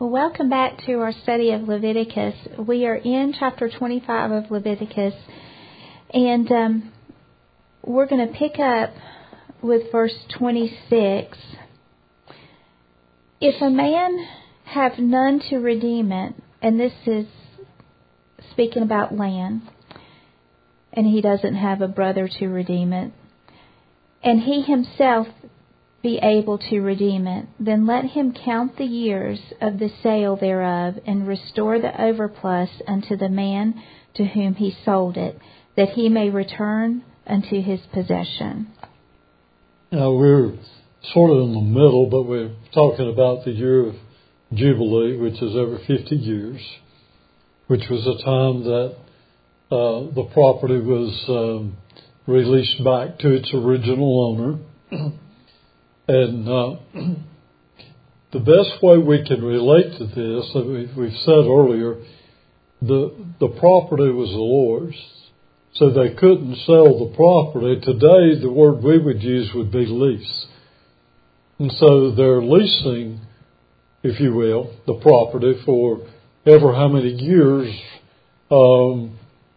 Well, welcome back to our study of Leviticus. We are in chapter 25 of Leviticus, and we're going to pick up with verse 26. If a man have none to redeem it, and this is speaking about land, and he doesn't have a brother to redeem it, and he himself be able to redeem it, then let him count the years of the sale thereof, and restore the overplus unto the man to whom he sold it, that he may return unto his possession. Now we're sort of in the middle, but we're talking about the year of Jubilee, which is every 50 years, which was a time that the property was released back to its original owner. And the best way we can relate to this, we've said earlier, the property was the Lord's, so they couldn't sell the property. Today, the word we would use would be lease. And so they're leasing, if you will, the property for ever how many years, and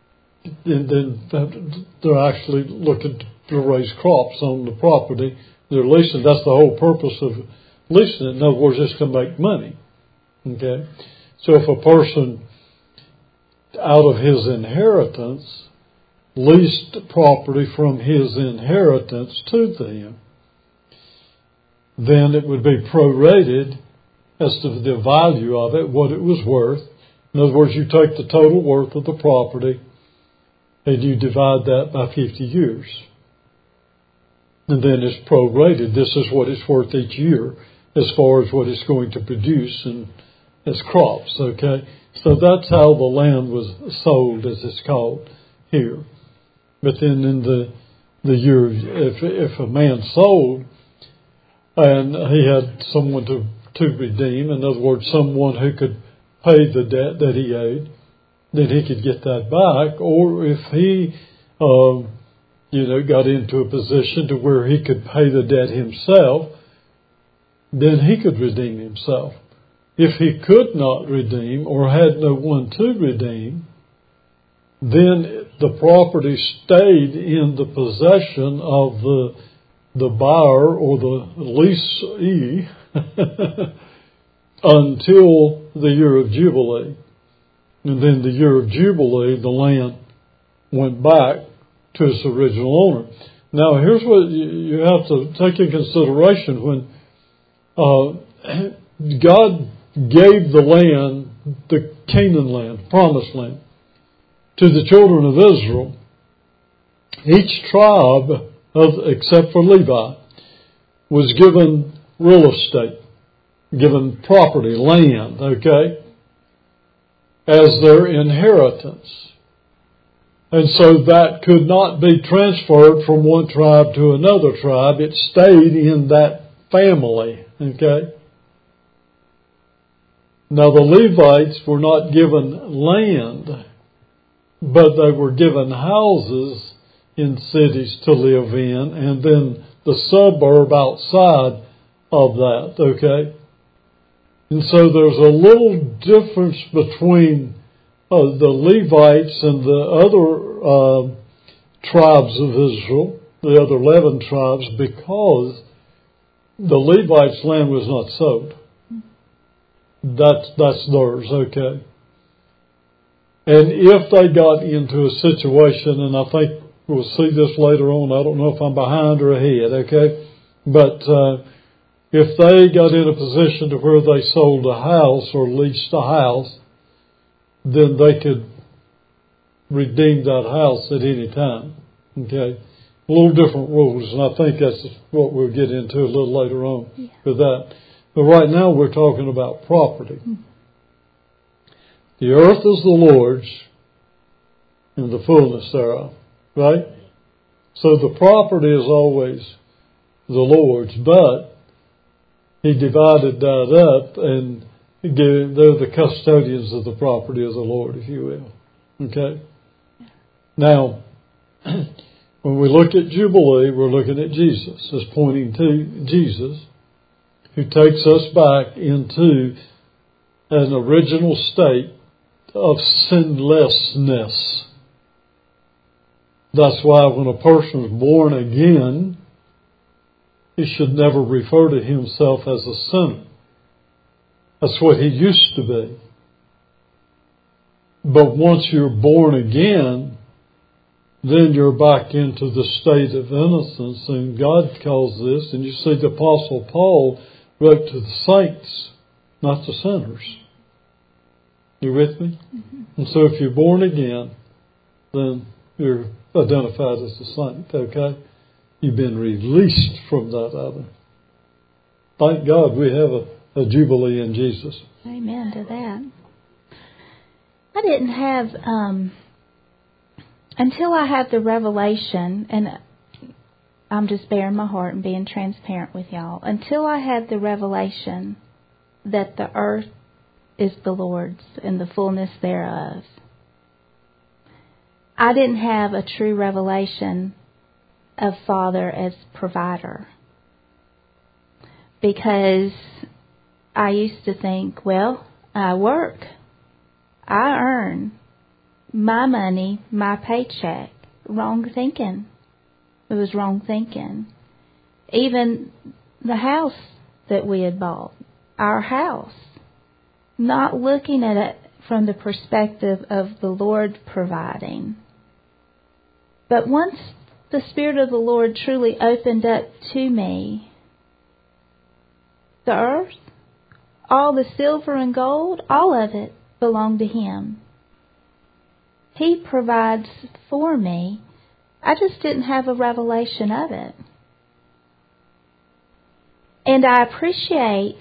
then they're actually looking to raise crops on the property. They're leasing. That's the whole purpose of leasing it. In other words, it's going to make money. Okay? So if a person out of his inheritance leased property from his inheritance to them, then it would be prorated as to the value of it, what it was worth. In other words, you take the total worth of the property and you divide that by 50 years. And then it's prorated. This is what it's worth each year as far as what it's going to produce and as crops, okay? So that's how the land was sold, as it's called here. But then in the year, if a man sold and he had someone to redeem, in other words, someone who could pay the debt that he owed, then he could get that back. Or if he got into a position to where he could pay the debt himself, then he could redeem himself. If he could not redeem or had no one to redeem, then the property stayed in the possession of the buyer or the leasee until the year of Jubilee. And then the year of Jubilee, the land went back to its original owner. Now, here's what you have to take in consideration. When God gave the land, the Canaan land, promised land, to the children of Israel, each tribe, except for Levi, was given real estate, given property, land, okay, as their inheritance. And so that could not be transferred from one tribe to another tribe. It stayed in that family, okay? Now the Levites were not given land, but they were given houses in cities to live in, and then the suburb outside of that, okay? And so there's a little difference between the Levites and the other tribes of Israel, the other 11 tribes, because the Levites' land was not sold. That's theirs, okay? And if they got into a situation, and I think we'll see this later on, I don't know if I'm behind or ahead, okay? But if they got in a position to where they sold a house or leased a house, then they could redeem that house at any time. Okay? A little different rules, and I think that's what we'll get into a little later on with that. But right now we're talking about property. The earth is the Lord's and the fullness thereof. Right? So the property is always the Lord's, but He divided that up and they're the custodians of the property of the Lord, if you will. Okay? Now, when we look at Jubilee, we're looking at Jesus. It's pointing to Jesus, who takes us back into an original state of sinlessness. That's why when a person is born again, he should never refer to himself as a sinner. That's what he used to be. But once you're born again, then you're back into the state of innocence, and God calls this, and you see the Apostle Paul wrote to the saints, not the sinners. You with me? Mm-hmm. And so if you're born again, then you're identified as a saint, okay? You've been released from that other. Thank God we have a jubilee in Jesus. Amen to that. I didn't have, until I had the revelation, and I'm just bearing my heart and being transparent with y'all, until I had the revelation that the earth is the Lord's and the fullness thereof, I didn't have a true revelation of Father as provider. Because I used to think, well, I work, I earn my money, my paycheck. Wrong thinking. It was wrong thinking. Even the house that we had bought, our house, not looking at it from the perspective of the Lord providing. But once the Spirit of the Lord truly opened up to me, the earth, all the silver and gold, all of it belonged to Him. He provides for me. I just didn't have a revelation of it. And I appreciate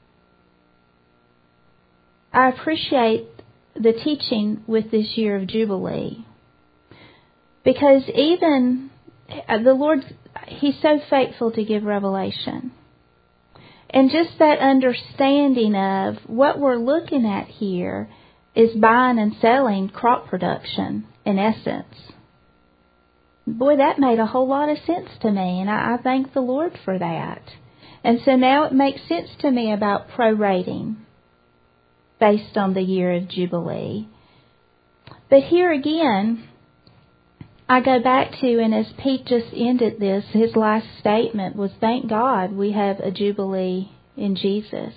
the teaching with this year of Jubilee. Because even the Lord, He's so faithful to give revelation. And just that understanding of what we're looking at here is buying and selling crop production, in essence. Boy, that made a whole lot of sense to me, and I thank the Lord for that. And so now it makes sense to me about prorating based on the year of Jubilee. But here again, I go back to, and as Pete just ended this, his last statement was, thank God we have a Jubilee in Jesus.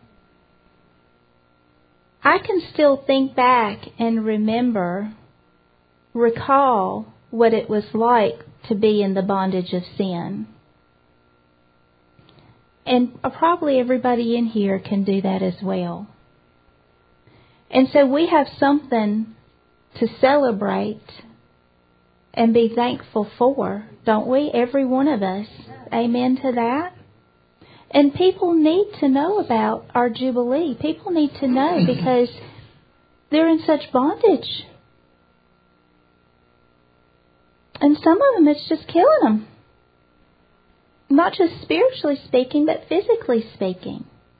I can still think back and recall what it was like to be in the bondage of sin. And probably everybody in here can do that as well. And so we have something to celebrate and be thankful for, don't we? Every one of us. Amen to that. And people need to know about our Jubilee. People need to know because they're in such bondage. And some of them, it's just killing them. Not just spiritually speaking, but physically speaking.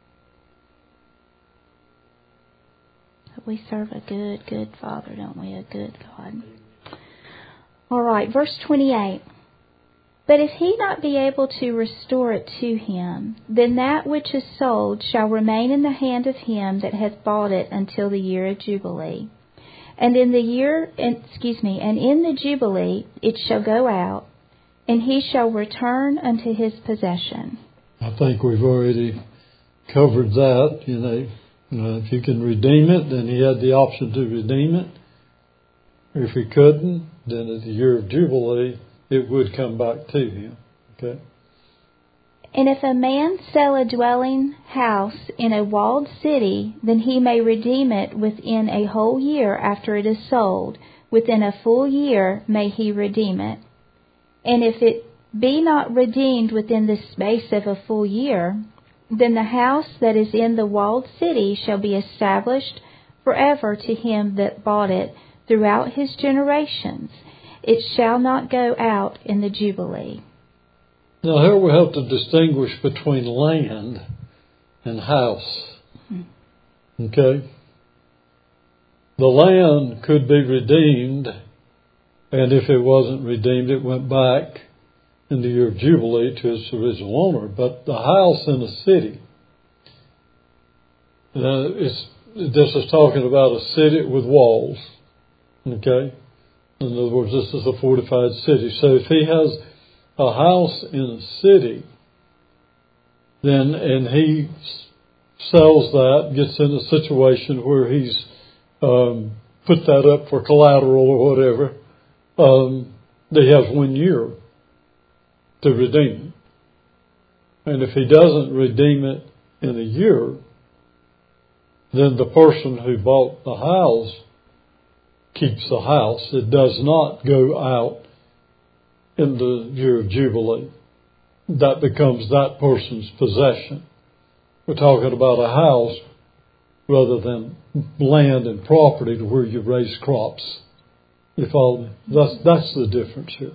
We serve a good, good Father, don't we? A good God. All right, verse 28. But if he not be able to restore it to him, then that which is sold shall remain in the hand of him that hath bought it until the year of Jubilee. And in the Jubilee it shall go out, and he shall return unto his possession. I think we've already covered that. If you can redeem it, then he had the option to redeem it. If he couldn't, then at the year of Jubilee, it would come back to him. Okay. And if a man sell a dwelling house in a walled city, then he may redeem it within a whole year after it is sold. Within a full year may he redeem it. And if it be not redeemed within the space of a full year, then the house that is in the walled city shall be established forever to him that bought it throughout his generations. It shall not go out in the Jubilee. Now here we have to distinguish between land and house. Okay? The land could be redeemed, and if it wasn't redeemed, it went back in the year of Jubilee to its original owner. But the house in the city, this is talking about a city with walls. Okay? In other words, this is a fortified city. So if he has a house in a city, then, and he sells that, gets in a situation where he's put that up for collateral or whatever, he has 1 year to redeem it. And if he doesn't redeem it in a year, then the person who bought the house keeps the house. It does not go out in the year of Jubilee. That becomes that person's possession. We're talking about a house rather than land and property to where you raise crops. You follow me? That's the difference here.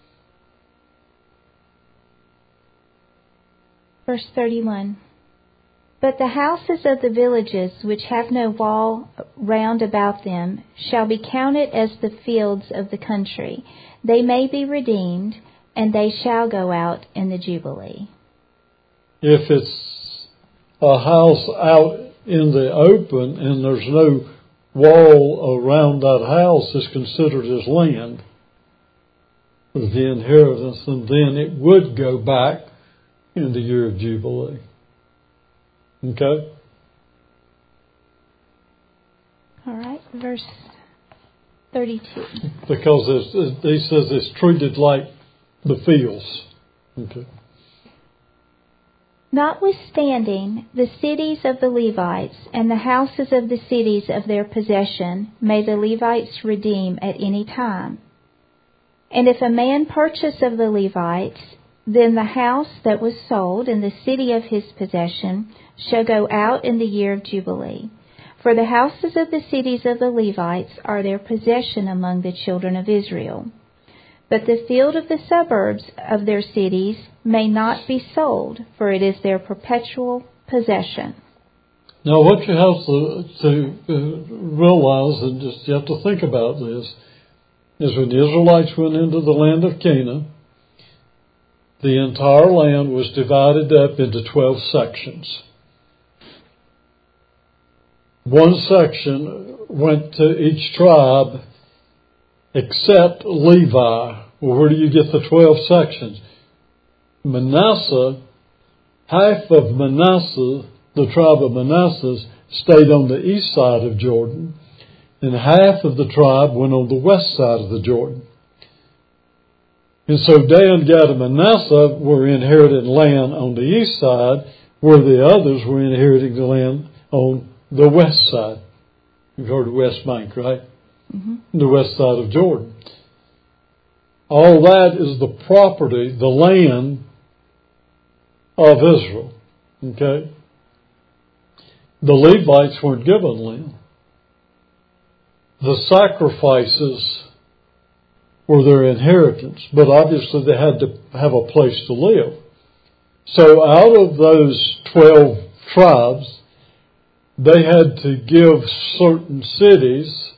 Verse 31. But the houses of the villages which have no wall round about them shall be counted as the fields of the country. They may be redeemed, and they shall go out in the Jubilee. If it's a house out in the open and there's no wall around that house, it's considered as land with the inheritance, and then it would go back in the year of Jubilee. Okay? All right, verse 32. Because he says it's treated like the fields. Okay. Notwithstanding, the cities of the Levites and the houses of the cities of their possession may the Levites redeem at any time. And if a man purchase of the Levites, then the house that was sold in the city of his possession shall go out in the year of Jubilee. For the houses of the cities of the Levites are their possession among the children of Israel. But the field of the suburbs of their cities may not be sold, for it is their perpetual possession. Now what you have to realize, and just you have to think about this, is when the Israelites went into the land of Canaan, the entire land was divided up into 12 sections. One section went to each tribe except Levi. Well, where do you get the 12 sections? Manasseh, half of Manasseh, the tribe of Manasseh, stayed on the east side of Jordan, and half of the tribe went on the west side of the Jordan. And so Dan, Gad, and Manasseh were inheriting land on the east side, where the others were inheriting the land on the west side. You've heard of West Bank, right? Mm-hmm. The west side of Jordan. All that is the property, the land of Israel. Okay? The Levites weren't given land. The sacrifices were their inheritance, but obviously they had to have a place to live. So out of those 12 tribes, they had to give certain cities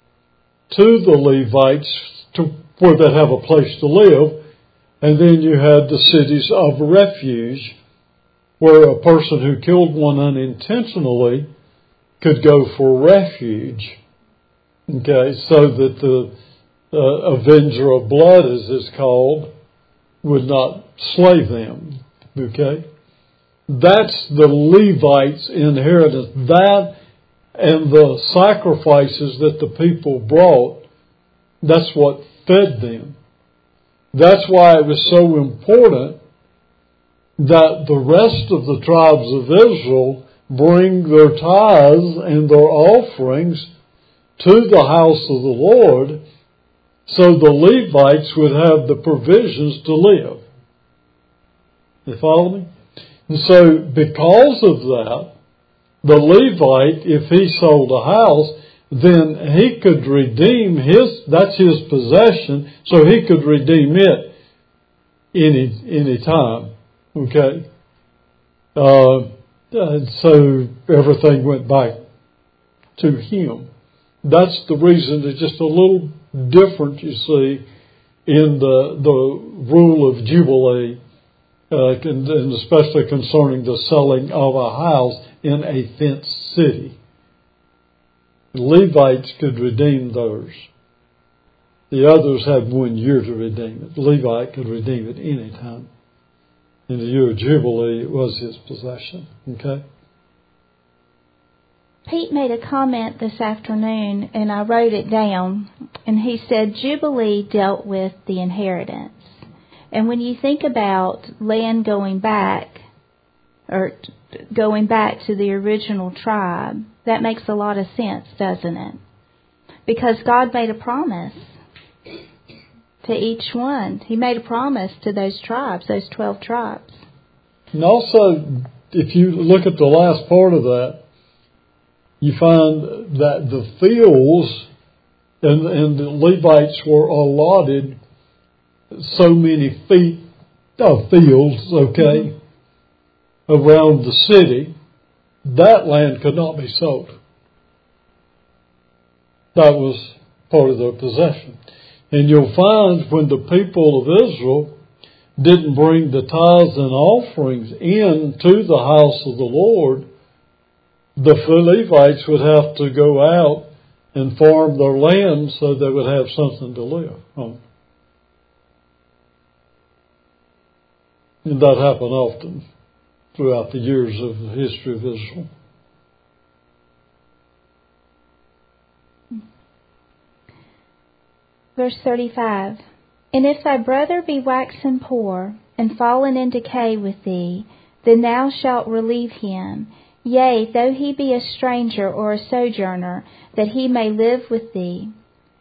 to the Levites where they'd have a place to live, and then you had the cities of refuge, where a person who killed one unintentionally could go for refuge. Okay, so that the avenger of blood, as it's called, would not slay them. Okay? That's the Levites' inheritance. That and the sacrifices that the people brought, that's what fed them. That's why it was so important that the rest of the tribes of Israel bring their tithes and their offerings to the house of the Lord, so the Levites would have the provisions to live. You follow me? And so because of that, the Levite, if he sold a house, then he could redeem that's his possession, so he could redeem it any time. Okay? And so everything went back to him. That's the reason it's just a little different, you see, in the rule of Jubilee, and especially concerning the selling of a house in a fenced city. The Levites could redeem theirs. The others had 1 year to redeem it. The Levite could redeem it any time. In the year of Jubilee, it was his possession. Okay? Pete made a comment this afternoon, and I wrote it down, and he said Jubilee dealt with the inheritance. And when you think about land going back, or going back to the original tribe, that makes a lot of sense, doesn't it? Because God made a promise to each one. He made a promise to those tribes, those 12 tribes. And also, if you look at the last part of that, you find that the fields and the Levites were allotted so many feet of fields, okay, around the city. That land could not be sold. That was part of their possession. And you'll find when the people of Israel didn't bring the tithes and offerings into the house of the Lord, the Levites would have to go out and farm their land so they would have something to live on. And that happened often throughout the years of the history of Israel. Verse 35, And if thy brother be waxen poor, and fallen in decay with thee, then thou shalt relieve him, yea, though he be a stranger or a sojourner, that he may live with thee.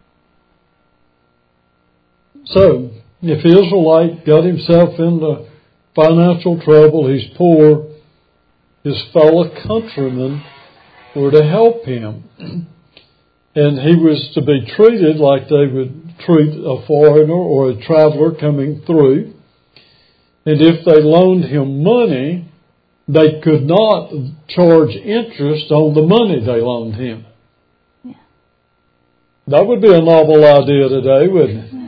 So, if the Israelite got himself into financial trouble, he's poor, his fellow countrymen were to help him. And he was to be treated like they would treat a foreigner or a traveler coming through. And if they loaned him money, they could not charge interest on the money they loaned him. Yeah. That would be a novel idea today, wouldn't it?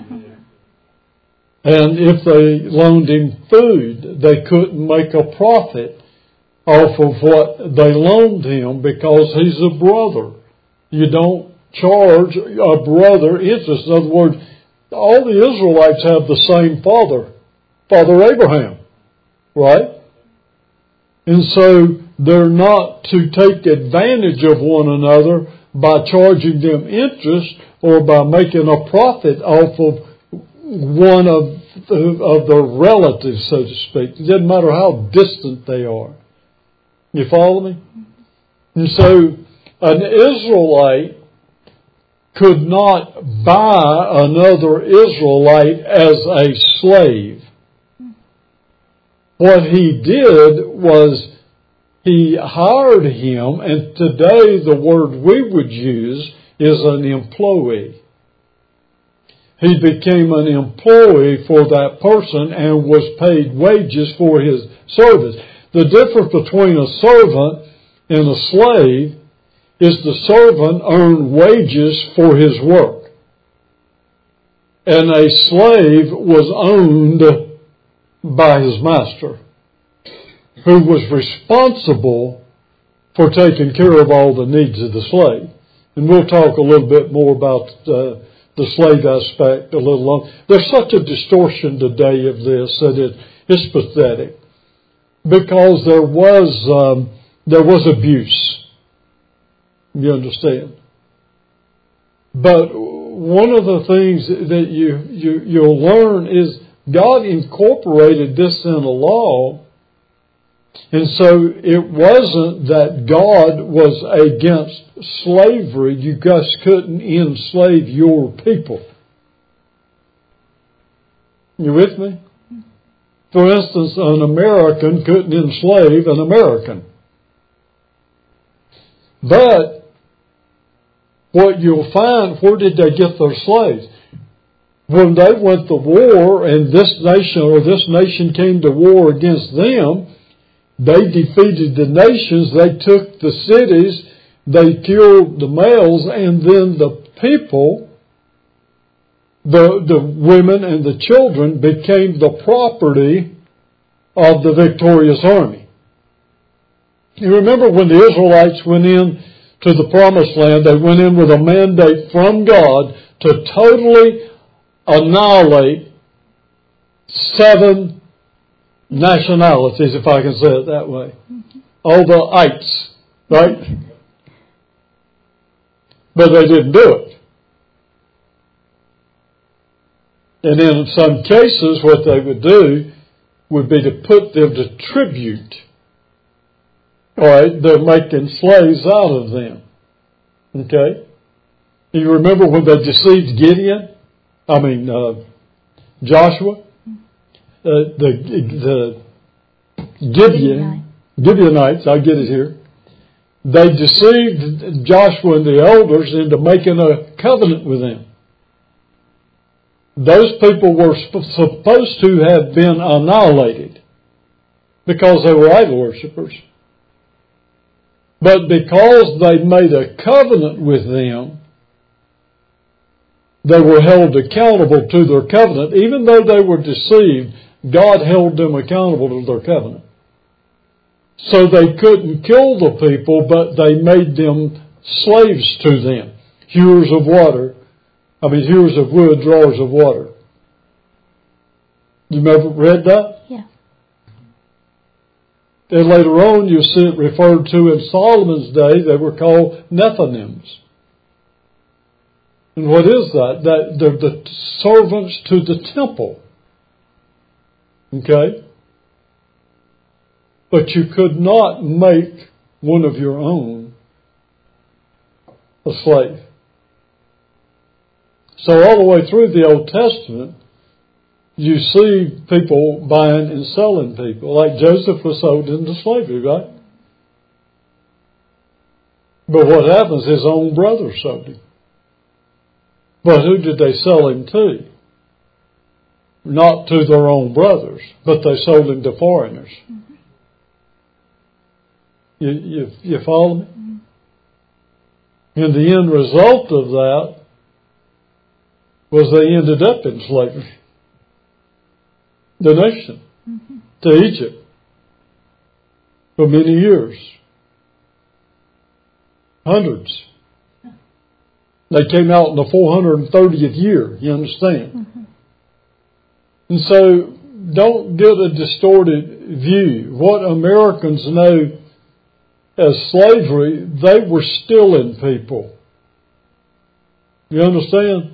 And if they loaned him food, they couldn't make a profit off of what they loaned him because he's a brother. You don't charge a brother interest. In other words, all the Israelites have the same father, Father Abraham, right? And so they're not to take advantage of one another by charging them interest or by making a profit off of one of their relatives, so to speak. It doesn't matter how distant they are. You follow me? And so an Israelite could not buy another Israelite as a slave. What he did was he hired him, and today the word we would use is an employee. He became an employee for that person and was paid wages for his service. The difference between a servant and a slave is the servant earned wages for his work. And a slave was owned by his master, who was responsible for taking care of all the needs of the slave. And we'll talk a little bit more about the slave aspect a little longer. There's such a distortion today of this that it's pathetic, because there was abuse. You understand? But one of the things that you'll learn is God incorporated this in a law, and so it wasn't that God was against slavery. You just couldn't enslave your people. You with me? For instance, an American couldn't enslave an American. But what you'll find, where did they get their slaves? When they went to war and this nation came to war against them, they defeated the nations, they took the cities, they killed the males, and then the people, the women and the children, became the property of the victorious army. You remember when the Israelites went in to the promised land, they went in with a mandate from God to totally annihilate 7 nationalities, if I can say it that way. All the ites, right? But they didn't do it. And in some cases, what they would do would be to put them to tribute. All right, they're making slaves out of them. Okay? You remember when they deceived Joshua? The Gibeonites, I get it here. They deceived Joshua and the elders into making a covenant with them. Those people were supposed to have been annihilated because they were idol worshippers. But because they made a covenant with them, they were held accountable to their covenant. Even though they were deceived, God held them accountable to their covenant. So they couldn't kill the people, but they made them slaves to them. Hewers of wood, drawers of water. You ever read that? Yeah. And later on, you see it referred to in Solomon's day. They were called Nethinims. And what is that? They're the servants to the temple. Okay? But you could not make one of your own a slave. So all the way through the Old Testament, you see people buying and selling people. Like Joseph was sold into slavery, right? But what happens? His own brothers sold him. But who did they sell him to? Not to their own brothers, but they sold him to foreigners. You follow me? And the end result of that was they ended up in slavery. The nation. To Egypt. For many years. Hundreds. They came out in the 430th year, you understand? And so, don't get a distorted view. What Americans know as slavery, they were stealing people. You understand?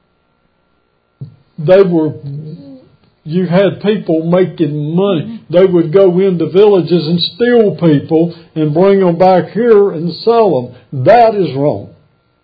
You had people making money. They would go into villages and steal people and bring them back here and sell them. That is wrong.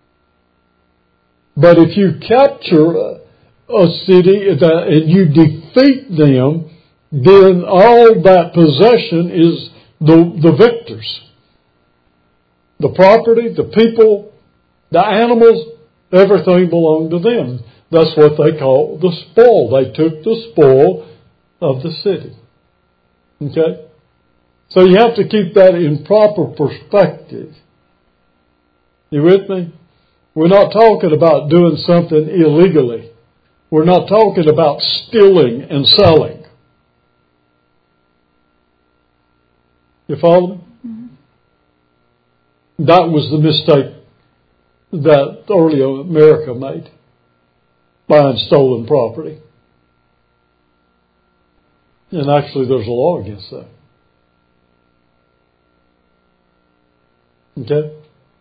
But if you capture a city and you defeat them, then all that possession is the victors. The property, the people, the animals, everything belonged to them. That's what they call the spoil. They took the spoil of the city. Okay? So you have to keep that in proper perspective. You with me? We're not talking about doing something illegally. We're not talking about stealing and selling. You follow me? That was the mistake that early America made. Buying stolen property. And actually there's a law against that. Okay?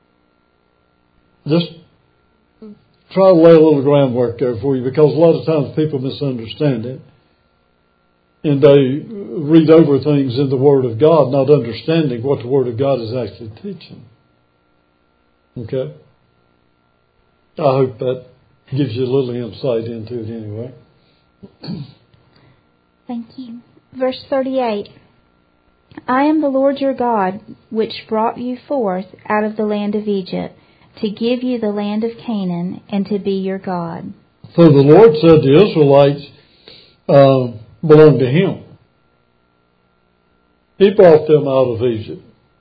Just try to lay a little groundwork there for you, because a lot of times people misunderstand it. And they read over things in the Word of God, not understanding what the Word of God is actually teaching. Okay? I hope that gives you a little insight into it anyway. Thank you. Verse 38. I am the Lord your God, which brought you forth out of the land of Egypt, to give you the land of Canaan, and to be your God. So the Lord said the Israelites belonged to Him. He brought them out of Egypt.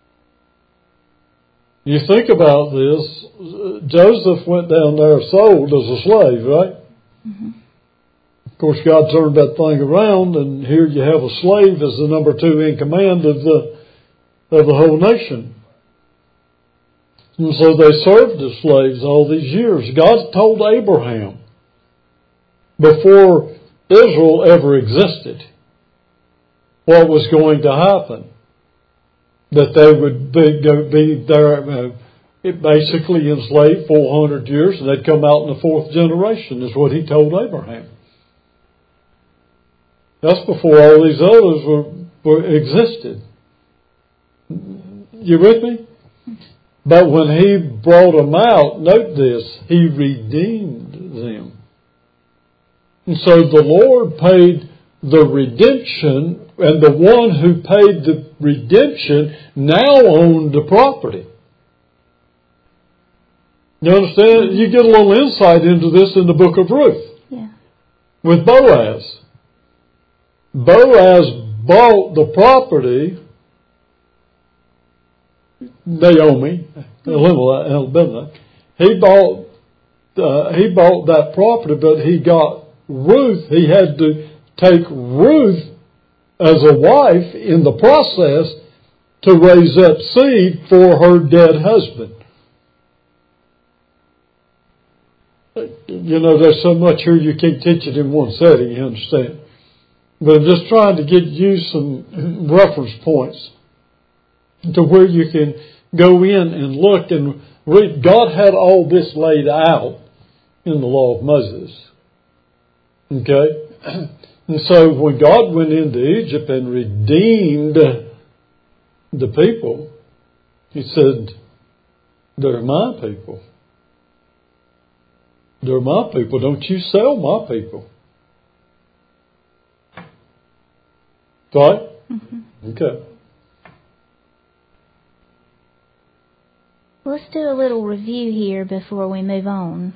You think about this, Joseph went down there sold as a slave, right? Of course, God turned that thing around, and here you have a slave as the number 2 in command of the whole nation. And so they served as slaves all these years. God told Abraham, before Israel ever existed, what was going to happen. That they would be there, basically enslaved 400 years, and they'd come out in the fourth generation, is what he told Abraham. That's before all these others existed. You with me? But when he brought them out, note this, he redeemed them. And so the Lord paid the redemption, and the one who paid the redemption now owned the property. You understand? You get a little insight into this in the book of Ruth. Yeah. With Boaz. Boaz bought the property, Naomi, Elimelech. He bought that property, but he got Ruth. He had to take Ruth as a wife in the process to raise up seed for her dead husband. You know, there's so much here you can't teach it in one setting, you understand. But I'm just trying to get you some reference points to where you can go in and look and read. God had all this laid out in the law of Moses. Okay? And so when God went into Egypt and redeemed the people, He said, they're my people. They're my people. Don't you sell my people. Right? Mm-hmm. Okay. Let's do a little review here before we move on.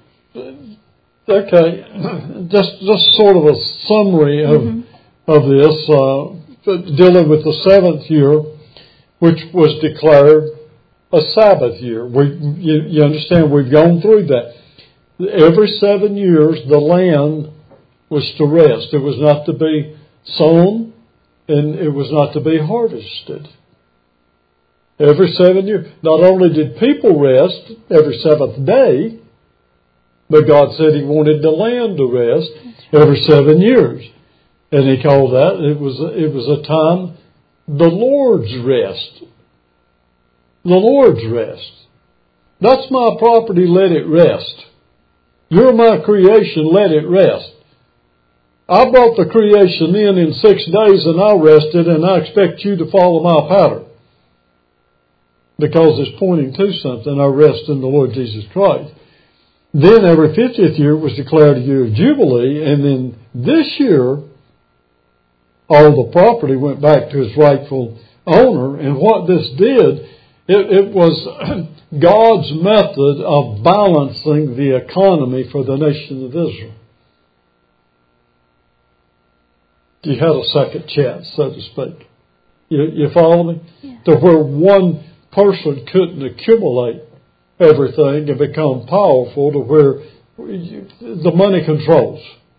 Okay. Just sort of a summary of this, dealing with the seventh year, which was declared a Sabbath year. You understand, we've gone through that. Every 7 years, the land was to rest. It was not to be sown, and it was not to be harvested. Every 7 years. Not only did people rest every seventh day, but God said He wanted the land to rest every 7 years. And He called that, it was a time, the Lord's rest. The Lord's rest. That's my property, let it rest. You're my creation, let it rest. I brought the creation in 6 days and I rested, and I expect you to follow my pattern. Because it's pointing to something, I rest in the Lord Jesus Christ. Then every 50th year was declared a year of Jubilee, and then this year, all the property went back to its rightful owner. And what this did, it was God's method of balancing the economy for the nation of Israel. You had a second chance, so to speak. You follow me? Yeah. To where one person couldn't accumulate everything and become powerful, to where the money controls.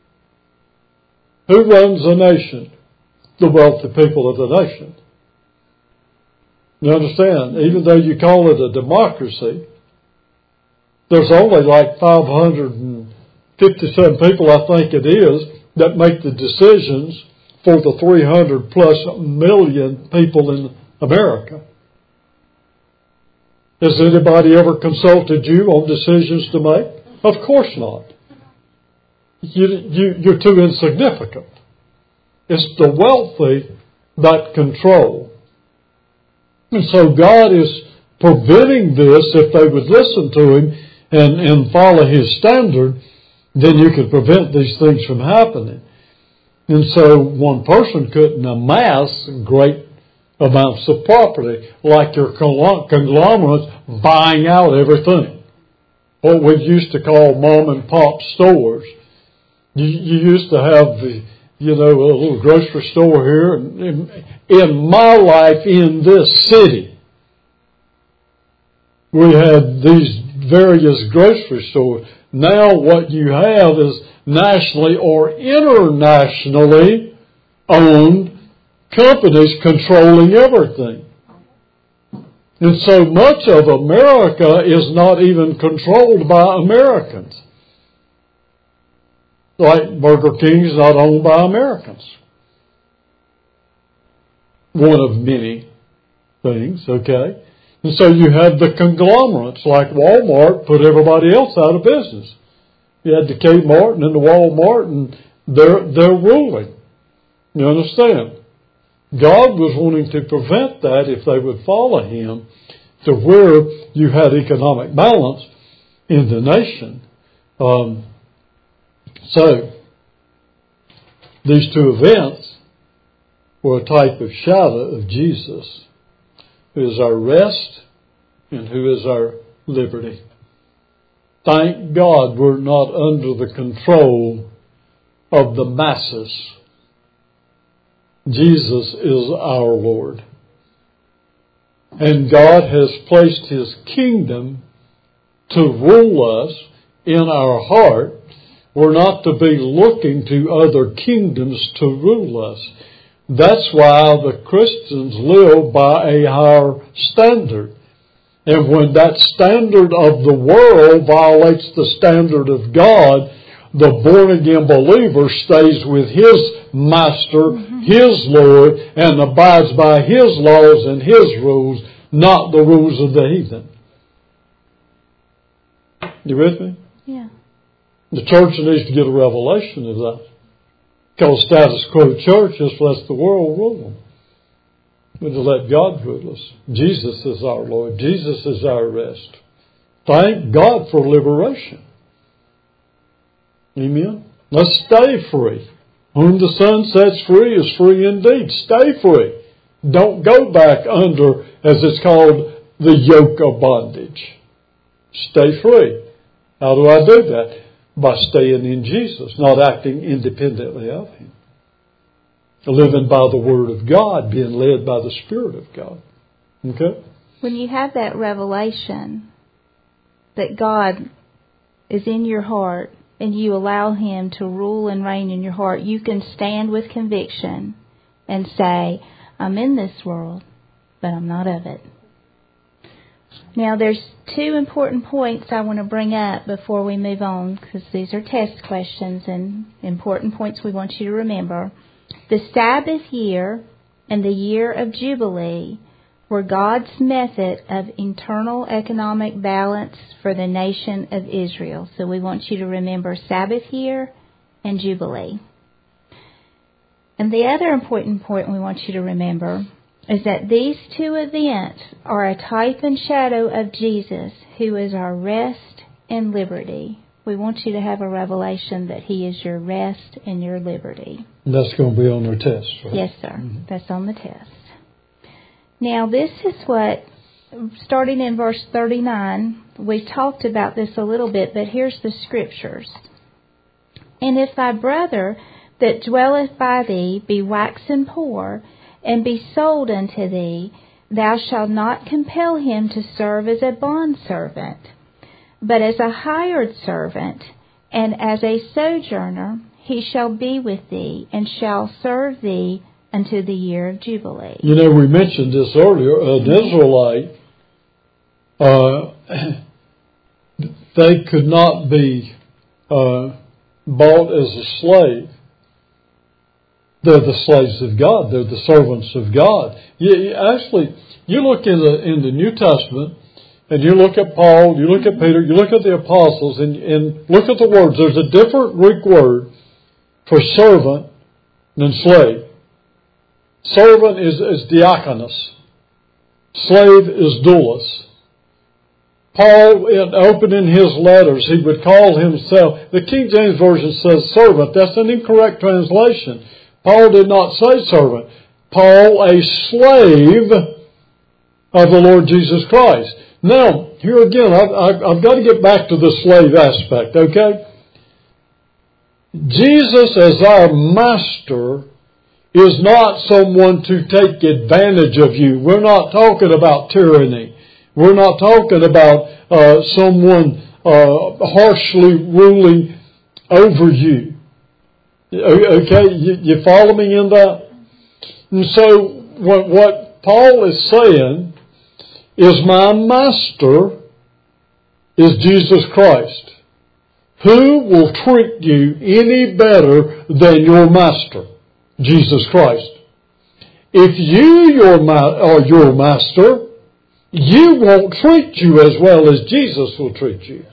Who runs a nation? The wealthy people of the nation. You understand? Even though you call it a democracy, there's only like 557 people, I think it is, that make the decisions for the 300 plus million people in America. Has anybody ever consulted you on decisions to make? Of course not. You're too insignificant. It's the wealthy that control. And so God is preventing this. If they would listen to Him and follow His standard, then you could prevent these things from happening. And so one person couldn't amass great amounts of property, like your conglomerates buying out everything. What we used to call mom and pop stores. You used to have a little grocery store here. In my life in this city, we had these various grocery stores. Now what you have is nationally or internationally owned companies controlling everything. And so much of America is not even controlled by Americans. Like Burger King is not owned by Americans. One of many things, okay? And so you have the conglomerates like Walmart put everybody else out of business. You had the Kmart and the Walmart, and they're ruling. You understand? God was wanting to prevent that if they would follow Him to where you had economic balance in the nation. So, these two events were a type of shadow of Jesus, who is our rest and who is our liberty. Thank God we're not under the control of the masses. Jesus is our Lord. And God has placed His kingdom to rule us in our heart. We're not to be looking to other kingdoms to rule us. That's why the Christians live by a higher standard. And when that standard of the world violates the standard of God, the born-again believer stays with his master, his Lord, and abides by his laws and his rules, not the rules of the heathen. You with me? Yeah. The church needs to get a revelation of that. Because status quo church just lets the world rule them. We're to let God rule us. Jesus is our Lord. Jesus is our rest. Thank God for liberation. Amen? Let's stay free. Whom the Son sets free is free indeed. Stay free. Don't go back under, as it's called, the yoke of bondage. Stay free. How do I do that? By staying in Jesus, not acting independently of Him. Living by the Word of God, being led by the Spirit of God. Okay? When you have that revelation that God is in your heart and you allow Him to rule and reign in your heart, you can stand with conviction and say, I'm in this world, but I'm not of it. Now, there's two important points I want to bring up before we move on, because these are test questions and important points we want you to remember. The Sabbath year and the year of Jubilee were God's method of internal economic balance for the nation of Israel. So we want you to remember Sabbath year and Jubilee. And the other important point we want you to remember is that these two events are a type and shadow of Jesus, who is our rest and liberty. We want you to have a revelation that He is your rest and your liberty. And that's going to be on our test, right? Yes, sir. Mm-hmm. That's on the test. Now, this is what, starting in verse 39, we talked about this a little bit, but here's the scriptures. And if thy brother that dwelleth by thee be waxen poor, and be sold unto thee, thou shalt not compel him to serve as a bondservant, but as a hired servant, and as a sojourner he shall be with thee, and shall serve thee unto the year of Jubilee. You know, we mentioned this earlier. An Israelite, they could not be bought as a slave. They're the slaves of God. They're the servants of God. You look in the New Testament, and you look at Paul, you look at Peter, you look at the apostles, and look at the words. There's a different Greek word for servant than slave. Servant is diakonos. Slave is doulos. Paul, in opening his letters, he would call himself, the King James Version says servant. That's an incorrect translation. Paul did not say servant. Paul, a slave of the Lord Jesus Christ. Now, here again, I've got to get back to the slave aspect, okay? Jesus as our master is not someone to take advantage of you. We're not talking about tyranny. We're not talking about someone harshly ruling over you. Okay, you follow me in that? And so what Paul is saying is my master is Jesus Christ. Who will treat you any better than your master, Jesus Christ? If you are your master, you won't treat you as well as Jesus will treat you.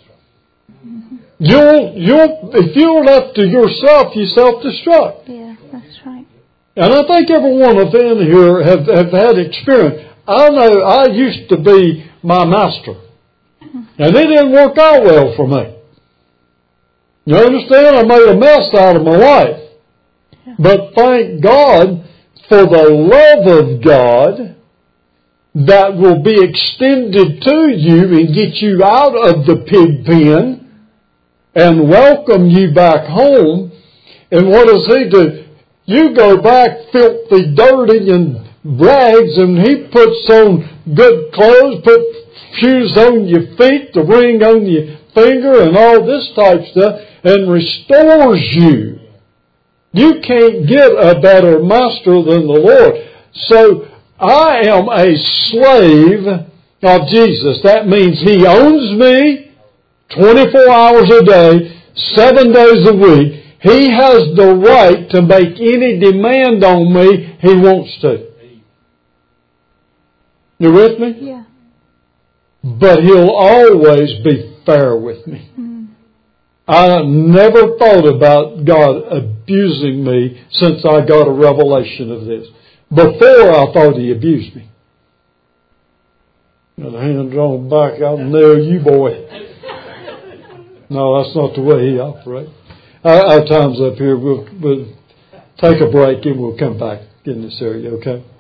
If you're left to yourself, you self-destruct. Yeah, that's right. And I think every one of them here have had experience. I know I used to be my master. And it didn't work out well for me. You understand? I made a mess out of my life. Yeah. But thank God for the love of God that will be extended to you and get you out of the pig pen and welcome you back home. And what does He do? You go back filthy, dirty, and rags, and He puts on good clothes, put shoes on your feet, the ring on your finger, and all this type stuff, and restores you. You can't get a better master than the Lord. So I am a slave of Jesus. That means He owns me 24 hours a day, 7 days a week. He has the right to make any demand on me He wants to. You with me? Yeah. But He'll always be fair with me. I never thought about God abusing me since I got a revelation of this. Before, I thought He abused me. Got a hand drawn back, I'll nail you, boy. No, that's not the way He operates. Our time's up here. We'll take a break and we'll come back in this area, okay?